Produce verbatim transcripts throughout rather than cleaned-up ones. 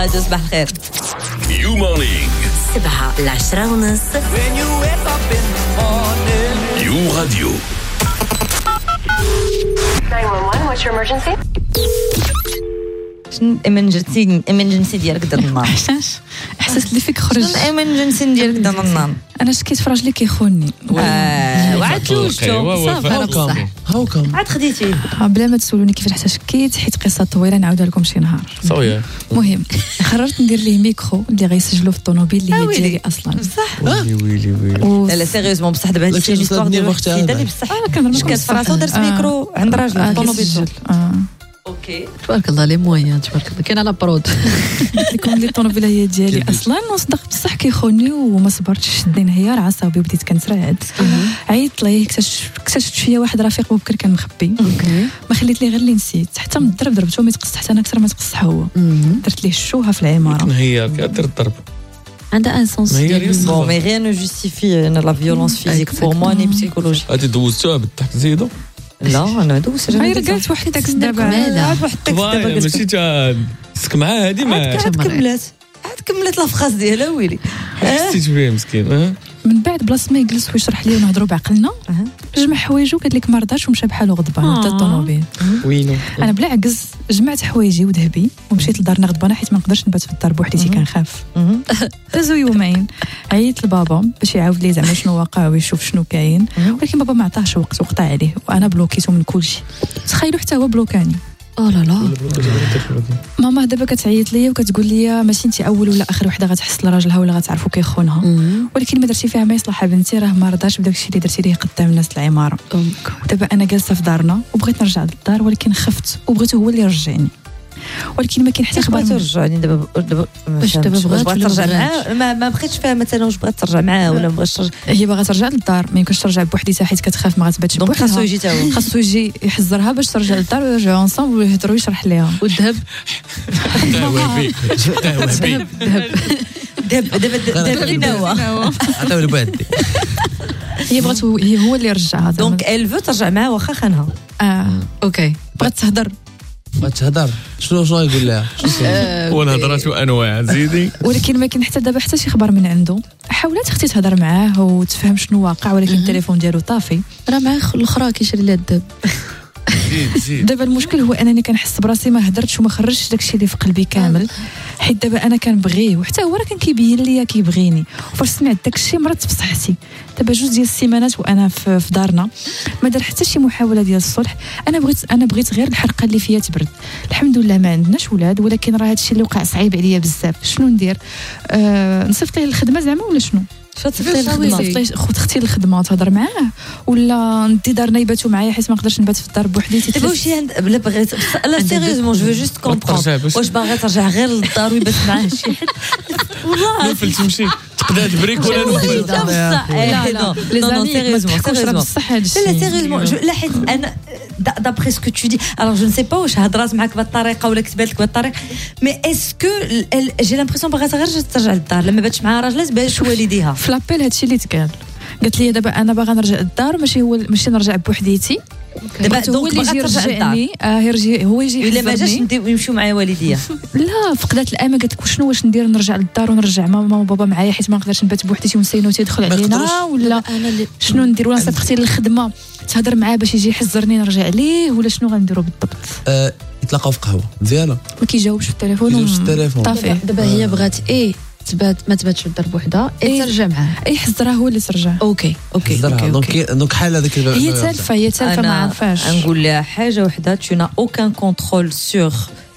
صباح الخير. يو مورنينغ سبعة العشرة ونص. يو راديو. nine one one, what's your emergency? شنو الامرجنسي الامرجنسي ديالك دار النار؟ احساس احساس اللي فيك خرج. شنو الامرجنسي ديالك دار النار؟ انا شكيت في راجلي كيخوني. اه وعاد توجتو صافي انا بصح هاوكم عاد خديتيه بلا ما تسولوني كيفاش حتى شكيت، حيت قصه طويله نعاودها لكم شي نهار. صويه المهم قررت ندير ليه ميكرو اللي غيسجلوا في الطوموبيل اللي هي ويلي. ديالي اصلا. بصح ويلي ويلي ويلي و- لا لا سيريوزمون بصح دابا هادشي لكن ليستوار ديال وقت واحد السيده هذا. اللي بصح اه كنهضر كانت في راسها ودارت آه. ميكرو عند راجل آه، في الطوموبيل. كيسجل. اه اوكي تبارك الله لي مويان تبارك الله كاين على برود. قلت لكم اللي الطوموبيل هي ديالي اصلا، وصدق بصح كيخوني وما صبرتش، شدني انهيار عصبي وبديت كنترعد. عيطت ليه، اكتشفت اكتشفت فيا واحد رفيق بكر كان مخبي، ما خليت ليه غير اللي نسيت، حتى من الضرب ضربته ما يتقص حتى انا اكثر ما تقص هو. درت ليه الشوهه في العماره. هي كدير الضرب عندها ان سونس ما هي ديال ريسك. بون مي غير نو جوستيفي لا فيولونس فيزيك بور موا ني بسيكولوجي. هادي دوزتوها بالتحت زيدو لا انا دوز غير قالت واحد التكست دابا عاد واحد التكست دابا فوالا قلت ماشي تا سك معاه هادي ما عاد كملات عاد كملت لافخاص ديالها ويلي. حسيت بيه مسكين. اه من بعد بلاص ما يجلس ويشرح لي ونهضروا بعقلنا، أها. جمع حوايجو قال لك ما رضاش ومشى بحالو غضبان حتى الطوموبيل. وينو انا بلا عكز جمعت حوايجي وذهبي ومشيت لدارنا غضبانه، حيت ما نقدرش نبات في الدار بوحديتي كنخاف. دازو يومين عيطت لبابا باش يعاود لي زعما شنو واقع ويشوف شنو كاين، ولكن بابا ما عطاهش وقت وقطع عليه وانا بلوكيتو من كلشي. تخيلوا حتى هو بلوكاني. او لا لا ماما دابا كتعيط ليا وكتقول لي ماشي انت اول ولا اخر وحده غتحس لراجلها ولا غتعرفوا كيخونها، ولكن ما درتي فيها ما يصلح بنتي، راه ما رضاش بداك الشيء اللي درتي ليه قدام الناس العماره. دابا انا جالسه في دارنا وبغيت نرجع للدار، ولكن خفت وبغيته هو اللي يرجعني، ولكن ما كاين حتى خبر منه. ترجعني دابا دابا باش دابا بغات بغات ولا ترجع ما معاه، ما ما بقيتش فاهمه مثلا واش بغات ترجع معاه ولا ما بغاتش ترجع. هي باغا ترجع للدار، ما يمكنش ترجع بوحديتها حيت كتخاف ما غتباتش دونك بوحدها. خاصو يجي تا هو. خاصو يجي يحذرها باش ترجع للدار ويرجعوا اونصومبل ويهضروا ويشرح ليها. والذهب وهبي وهبي دابا دابا دابا فينا هو. عطاو لبادي. هي بغات هو هي هو اللي يرجعها. دونك ال فو ترجع معاه واخا خانها. اه اوكي بغات تهضر، ما تهضر شنو شنو يقول لها ونهضرات وانواع زيدي. ولكن ما كاين حتى دابا حتى شي خبر من عنده. حاولت اختي تهضر معاه وتفهم شنو واقع، ولكن التليفون ديالو طافي. راه معاه الاخرى كيشري لها الذهب. زيد زيد دابا المشكل هو انني كنحس براسي ما هدرتش وما خرجتش داكشي اللي في قلبي كامل، حيت دابا انا كنبغيه وحتى هو راه كان كيبين ليا كيبغيني، وفاش سمعت داكشي مرضت في صحتي. دابا جوج ديال السيمانات وانا في, في دارنا ما دار حتى شي محاوله ديال الصلح. انا بغيت انا بغيت غير الحرقه اللي فيها تبرد. الحمد لله ما عندناش ولاد، ولكن راه هادشي اللي وقع صعيب عليا بزاف. شنو ندير؟ آه نصيفط ليه الخدمه زعما ولا شنو؟ فتصيفط الخدمه. صيفط خد اختي الخدمه تهضر معاه، ولا ندي دارنا يباتوا معايا حيت ما نقدرش نبات في الدار بوحديتي. دابا واش بلا بغيت لا سيريوزمون جو جوست كومبروند واش باغا ترجع غير للدار ويبات معاه شي حد. والله نوفل تمشي تقدا تبريك ولا نوفل. لا لا لي زامي سيريوزمون بصح هادشي. لا لا سيريوزمون لا حيت انا دابري سكو تو دي الوغ جو نسي با واش هضرات معاك بهذه الطريقه ولا كتبات لك بهذه الطريقه، مي اسكو جي لامبرسيون باغا غير ترجع للدار لما باتش معاها راجلات باش والديها. في لابيل هادشي اللي تقال، قالت لي دابا انا باغا نرجع للدار، ماشي هو ماشي نرجع بوحديتي. دابا هو دونك اللي باغا يجي ترجع للدار يرجعني. اه يرجي هو يجي الا ما جاش يحضرني. نديو يمشيو معايا والديها. لا فقدات الامل، قالت لك شنو واش ندير؟ نرجع للدار ونرجع ماما وبابا معايا حيت ما نقدرش نبات بوحديتي ونسينو تيدخل ما علينا، يقدروش. ولا انا اللي شنو ندير؟ ولا نصيفط اختي للخدمه تهضر معاه باش يجي يحزرني نرجع ليه، ولا شنو غنديروا بالضبط؟ آه، يتلاقاو في قهوه مزيانه ما كيجاوبش في التليفون. كيجاوبش في التليفون. طافي. دابا هي بغات ايه تبات ما تباتش في الدار بوحدها اي إيه. ترجع معاه. اي حزرها هو اللي ترجع. اوكي اوكي زرها اوكي دونك اوكي دونك حال هذاك هي تالفه هي تالفه ما انا عرفاش. نقول لها حاجه وحده، tu n'as aucun contrôle sur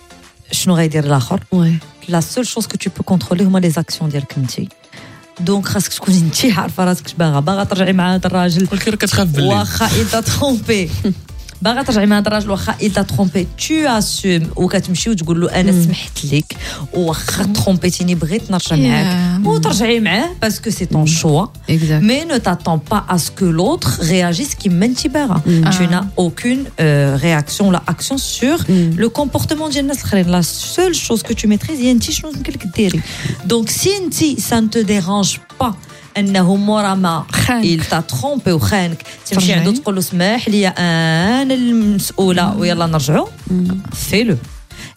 شنو غيدير الاخر. وي لا سول شوز كو tu peux contrôler هما لي زاكسيون ديالك انت. دونك خاصك تكوني انت عارفه راسك اش باغا باغا ترجعي مع هذا الراجل ولكن كتخاف بالليل. واخا il t'a trompé باغا ترجعي مع هذا الراجل واخا il t'a trompé tu assumes وكتمشي وتقول له انا سمحت لك واخا ترومبيتيني بغيت نرجع معاك وترجعي معاه باسكو سي طون شوا. exact. Mais ne t'attends pas à ce que l'autre réagisse qui mentibera. Tu n'as aucune euh, réaction ou action sur le comportement ديال الناس الاخرين. La seule chose que tu maîtrises هي انت شنو يمكن لك ديري. Donc si انت ça ne te dérange pas انه مورا ما il t'a trompé وخانك تمشي عنده تقول له سمح لي انا المسؤوله ويلا نرجعوا فيلو.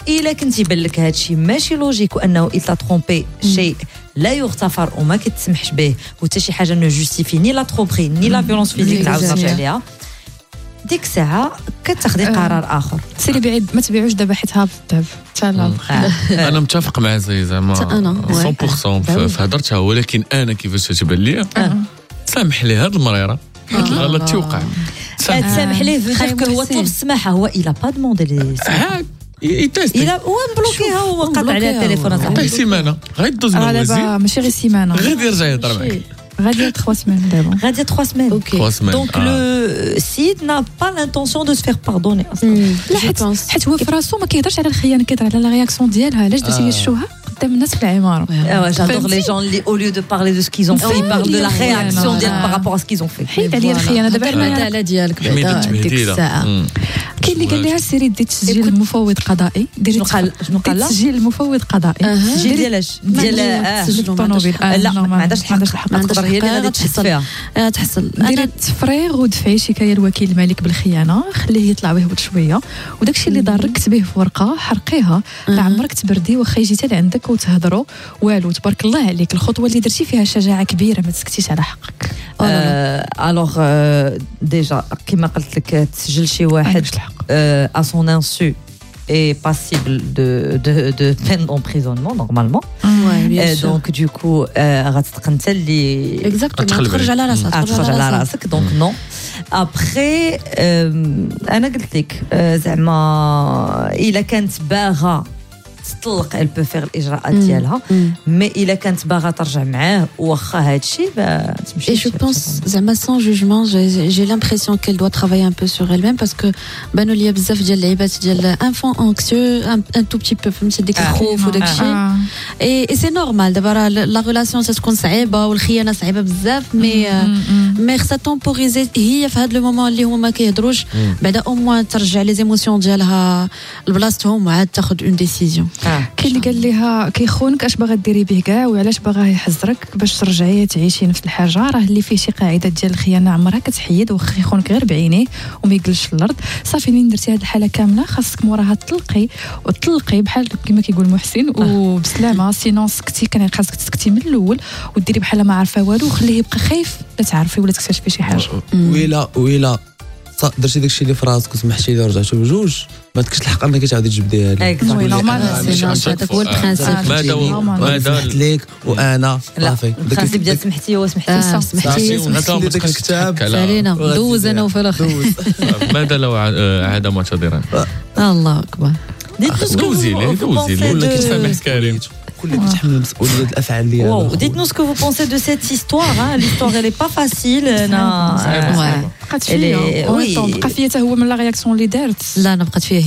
الا كنتي يبان لك هذا الشيء ماشي لوجيك وانه الا ترومبي شيء لا يغتفر وما كتسمحش به وحتى شي حاجه نو جوستيفي ني لا ترومبري ني لا فيولونس فيزيك تعاود ترجع عليها ديك الساعه كتاخذي قرار اخر. سيري بعيد ما تبيعوش دابا حيت هابط الذهب حتى انا متفق مع زي زعما مية بالمية في هضرتها ولكن انا كيفاش تبان لي سامح لي هاد المريره هاد الغلط توقع تسامح ليه في هو طلب السماحه هو الى با دوموندي لي يتيستي الى هو مبلوكيها هو قطع عليها التليفون عطيه سيمانه غير دوز دابا الموازين ماشي غير سيمانه غير يرجع يهضر معاك غادي ثلاث سمان دابا غادي ثلاث سمان trois semaines. دونك لو سيد نا با لانتونسيون دو سفير باردوني لا حيت حيت هو في راسو ما كيهضرش على الخيانه كيهضر على لا رياكسيون ديالها علاش درتي الشوهه قدام الناس في العماره. J'adore les gens li, au lieu de parler de ce qu'ils ont fait ils parlent de la réaction d'elle par rapport à ce qu'ils ont fait. حيت عليا الخيانه دابا المداله ديالك بعدا ديك الساعه كاين اللي قال لها سيري ديري تسجيل مفوض قضائي ديري شنو قال لها تسجيل مفوض قضائي تسجيل ديالاش ديال تسجيل الطوموبيل لا ما عندهاش الحق تقدر هي اللي غادي تحس فيها تحصل ديري التفريغ ودفعي شكايه لوكيل الملك بالخيانه خليه يطلع ويهبط شويه وداكشي اللي دار كتبيه في ورقه حرقيها لا عمرك تبردي واخا يجي حتى لعندك وتهضروا والو تبارك الله عليك الخطوه اللي درتي فيها شجاعه كبيره ما تسكتيش على حقك. الوغ ديجا كما قلت لك تسجل شي واحد ا سون انسو est passible de de de peine d'emprisonnement normalement. Ouais, bien sûr. Donc du coup غتتقن حتى اللي exactement تخرج على راسك تخرج على راسك دونك نو ابري انا قلت لك زعما الا كانت باغا تطلق elle peut faire الاجراءات ديالها مي الا كانت باغا ترجع معاه واخا هادشي تمشي. Et je pense زعما sans jugement j'ai, j'ai l'impression qu'elle doit travailler un peu sur elle-même parce que بانوا ليا بزاف ديال اللعيبات ديال enfant anxieux un, un tout petit peu فهمتي ديك الخوف وداك الشيء et, et c'est normal دابا لا ريلاسيون تكون صعيبه والخيانه صعيبه بزاف مي مي خصها تمبوريزي هي في هذا لو مومون اللي هما ما كيهضروش بعدا او موان ترجع لي زيموسيون ديالها لبلاصتهم وعاد تاخذ اون ديسيزيون. كاين اللي قال لها كيخونك اش باغا ديري به كاع وعلاش باغا يحزرك باش ترجعي تعيشي نفس الحاجه راه اللي فيه شي قاعده ديال الخيانه عمرها كتحيد واخا يخونك غير بعينيه وما يقلش في الارض صافي منين درتي هذه الحاله كامله خاصك موراها تطلقي وتطلقي بحال كما كيقول محسن وبسلامه سينون سكتي كان خاصك تسكتي من الاول وديري بحال ما عارفه والو وخليه يبقى خايف لا تعرفي ولا تكتشفي شي حاجه. ويلا ويلا درتي داكشي اللي في راسك وسمحتي لي ورجعتوا بجوج ما تكش الحق انك تعاودي تجبديها لي وي نورمال هذاك هو البرانسيب ماذا ماذا ليك وانا صافي البرانسيب ديال سمحتي هو سمحتي سمحتي سمحتي داك الكتاب علينا دوز انا وفي الاخر ماذا لو عاد معتذرا الله اكبر دوزي لي دوزي لي ولا كتسامح كريم كل اللي كتحمل المسؤوليه ديال الافعال ديالها. Dites-nous ce que vous pensez de cette histoire hein. L'histoire elle est pas facile بقات فيا بقى فيا حتى هو من لا رياكسيون اللي دارت لا انا بقات فيه